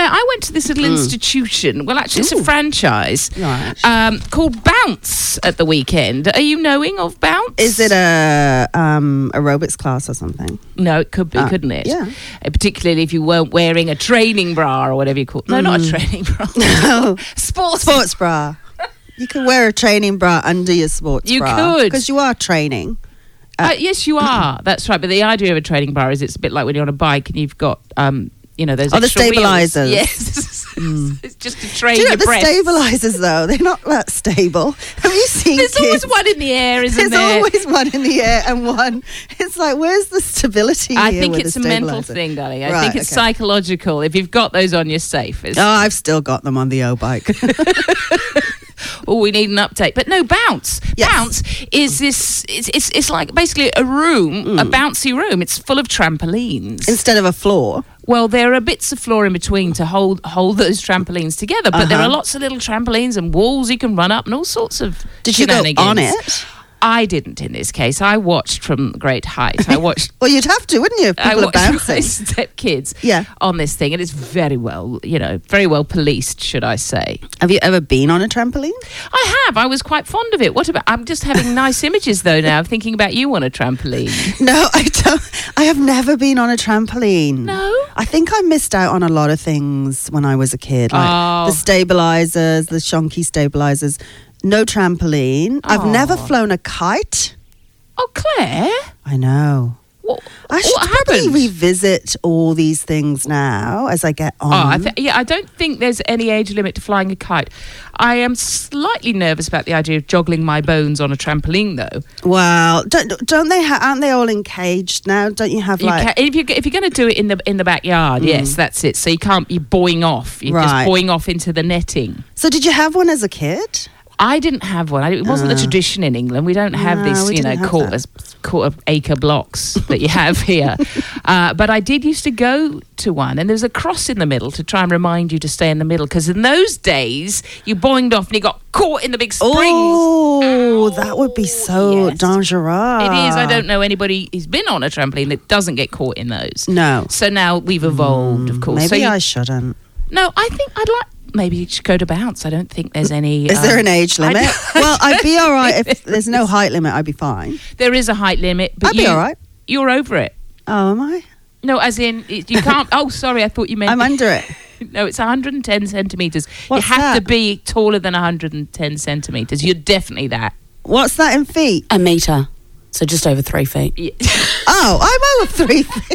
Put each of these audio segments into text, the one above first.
Claire, I went to this little institution. Well, actually, it's a franchise called Bounce at the weekend. Are you knowing of Bounce? Is it a aerobics class or something? No, it could be, couldn't it? Yeah. Particularly if you weren't wearing a training bra or whatever you call it. No, not a training bra. No. Sports bra. You can wear a training bra under your sports bra. You could. Because you are training. Yes, you are. That's right. But the idea of a training bar is it's a bit like when you're on a bike and you've got, those the extra stabilizers. wheels. Yes. It's just to train Do you know your the breath. stabilizers, though? They're not that stable. Have you seen There's kids? always one in the air, isn't there? There's always one in the air and one. It's like, where's the stability I here think with it's the a mental stabilizer? thing, darling. I Right, think it's okay. psychological. If you've got those on, you're safe. I've still got them on the O-bike. Oh, we need an update. But no, Bounce. Yes. Bounce is this, it's like basically a room, a bouncy room. It's full of trampolines. Instead of a floor. Well, there are bits of floor in between to hold those trampolines together, but there are lots of little trampolines and walls you can run up and all sorts of Did you go shenanigans. on it? I didn't in this case. I watched from great height. I watched Well, you'd have to, wouldn't you, if I people are watched my bouncing? stepkids Yeah. on this thing, and it's very well, very well policed, should I say. Have you ever been on a trampoline? I have. I was quite fond of it. What about? I'm just having nice images though now. Thinking about you on a trampoline. No, I don't. I have never been on a trampoline. No? I think I missed out on a lot of things when I was a kid, like the stabilizers, the shonky stabilizers. No trampoline. I've never flown a kite. Oh, Claire. I know. I should probably happened? revisit all these things now as I get on. I don't think there's any age limit to flying a kite. I am slightly nervous about the idea of joggling my bones on a trampoline, though. Well, don't they? Aren't they all encaged now? Don't you have If you're going to do it in the backyard, yes, that's it. So you can't be boing off. You're just boing off into the netting. So did you have one as a kid? I didn't have one. It wasn't the tradition in England. We don't have these, quarter acre blocks that you have here. But I did used to go to one, and there's a cross in the middle to try and remind you to stay in the middle. Because in those days, you boinged off and you got caught in the big springs. Oh, that would be so dangerous. It is. I don't know anybody who's been on a trampoline that doesn't get caught in those. No. So now we've evolved, of course. Maybe I shouldn't. No, I think I'd like... Maybe you should go to Bounce. I don't think there's any... Is there an age limit? Well, I'd be all right. If there's no height limit, I'd be fine. There is a height limit, but I'd be all right. You're over it. Oh, am I? No, as in, you can't... Oh, sorry, I thought you meant... I'm under it. No, it's 110 centimetres. What's you have that? to be taller than 110 centimetres. You're definitely that. What's that in feet? A metre. So just over 3 feet. Yeah. Oh, I'm over 3 feet.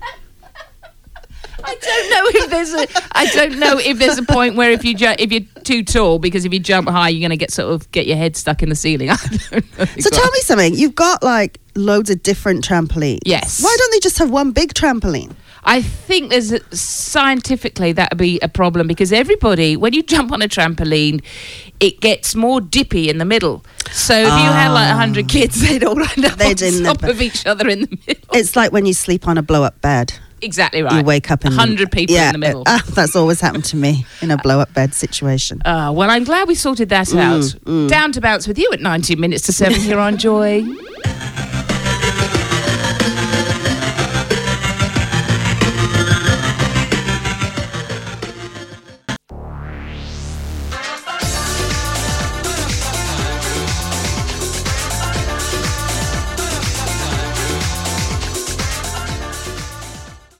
I don't know if there's a point where if you're too tall, because if you jump high, you're going to get your head stuck in the ceiling. I don't know. So tell me something. You've got like loads of different trampolines. Yes. Why don't they just have one big trampoline? I think scientifically that would be a problem, because everybody, when you jump on a trampoline, it gets more dippy in the middle. So if you had like 100 kids, they'd all end up on top of each other in the middle. It's like when you sleep on a blow-up bed. Exactly right. You wake up in 100 people in the middle. That's always happened to me in a blow-up bed situation. Well, I'm glad we sorted that out. Down to Bounce with you at 19 minutes to 7 here on Joy.